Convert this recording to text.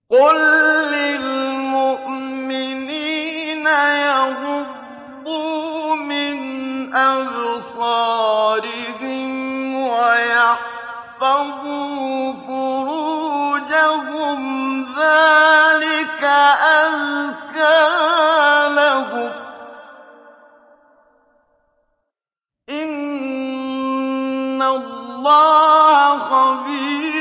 قُل لِّلْمُؤْمِنِينَ يَغُضُّوا مِنْ أَبْصَارِهِمْ وَيَحْفَظُوا فُرُوجَهُمْ ۚ ذَٰلِكَ أَزْكَىٰ لَهُمْ ۗ إِنَّ اللَّهَ خَبِيرٌ